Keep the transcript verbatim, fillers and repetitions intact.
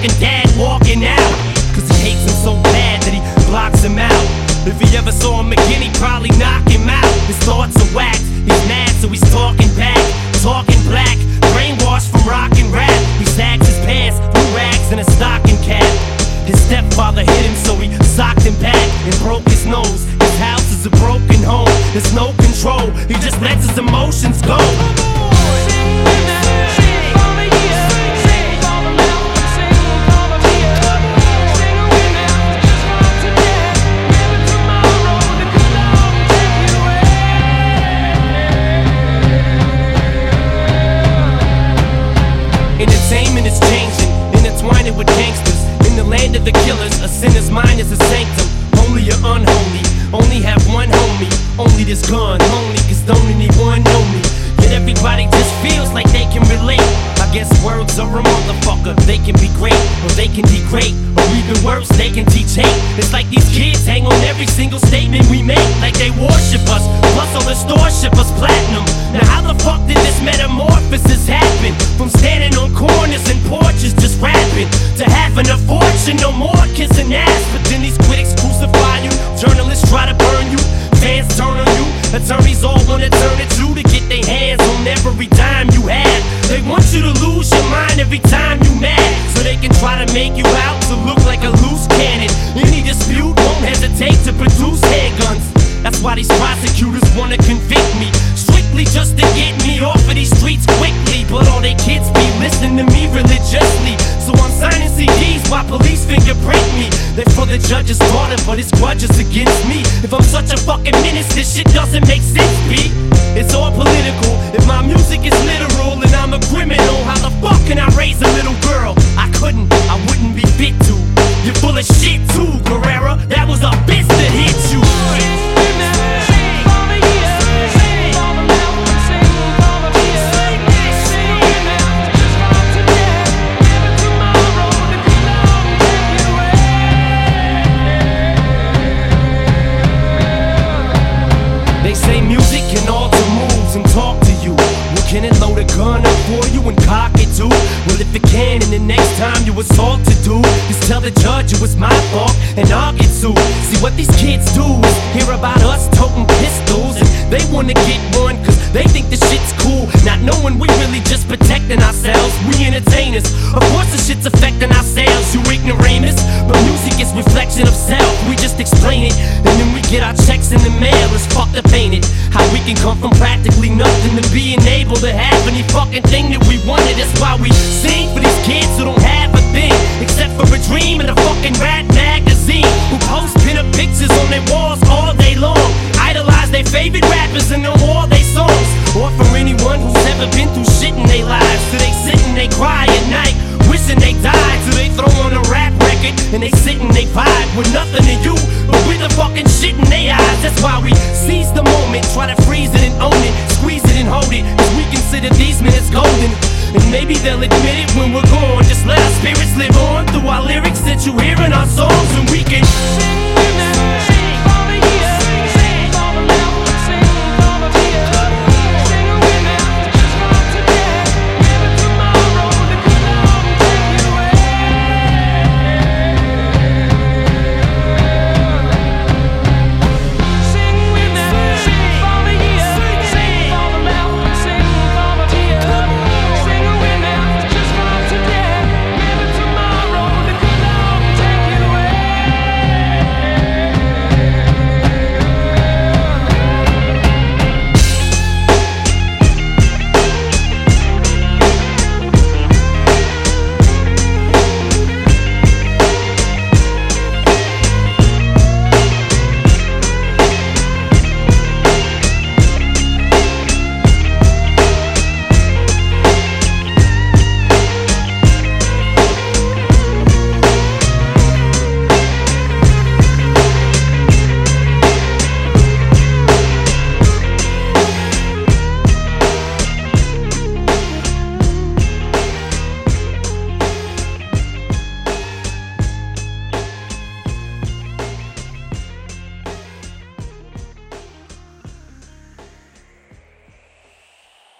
fucking dad walking out. Cause he hates him so bad that he blocks him out. If he ever saw him again, he'd probably knock him out. His thoughts are whacked, he's mad so he's talking back. Talking black, brainwashed from rock and rap. He sags his pants, blue rags and a stocking cap. His stepfather hit him so he socked him back and broke his nose. His house is a broken home, there's no control. He just lets his emotions go. Entertainment is changing, intertwining with gangsters. In the land of the killers, a sinner's mind is a sanctum. Holy or unholy, only have one homie. Only this gun, lonely, cause don't anyone know me. Yet everybody just feels like they can relate. I guess words are a motherfucker. They can be great, or they can degrade, or even worse, they can teach hate. It's like these kids hang on every single statement we make, like they worship us, plus all the stores ship us platinum. Now how the fuck did this metamorphosis happen? From standing on corners and porches just rapping, to having a fortune, no more kissing ass. But then these critics crucify you, journalists try to burn you, fans turn on you, attorneys all wanna turn at you to get their hands on every dime you have. They want you to lose your mind every time you mad, so they can try to make you out to look like a loose cannon. Any dispute won't hesitate to produce handguns. That's why these prosecutors wanna convict me, strictly just to get me off of these streets quickly. But all they kids be listening to me religiously, so I'm signing C Ds while police fingerprint me. They're for the judge's daughter, but his grudge is against me. If I'm such a fucking menace, this shit doesn't make sense, B. It's all political. If my music is literal and I'm a criminal, how the fuck can I raise a little girl? I couldn't, I wouldn't be fit to. You're full of shit too, Guerrera. That was a bitch that hit you. They say music can alter moves and talk to you. Well, can it load a gun up for you and cock it too? Well, if it can, and the next time you assault to do, just tell the judge it was my fault and I'll get sued. See what these kids do is hear about us toting pistols, and they wanna get one cause they think the shit's cool, not knowing we really just protecting ourselves. We entertainers, of course the shit's affecting our sales, you ignoramus. But music is reflection of self, we just explain it, and then we get our checks in the mail. It's fucked up, ain't it? How we can come from practically nothing to being able to have any fucking thing that we wanted. That's why we sing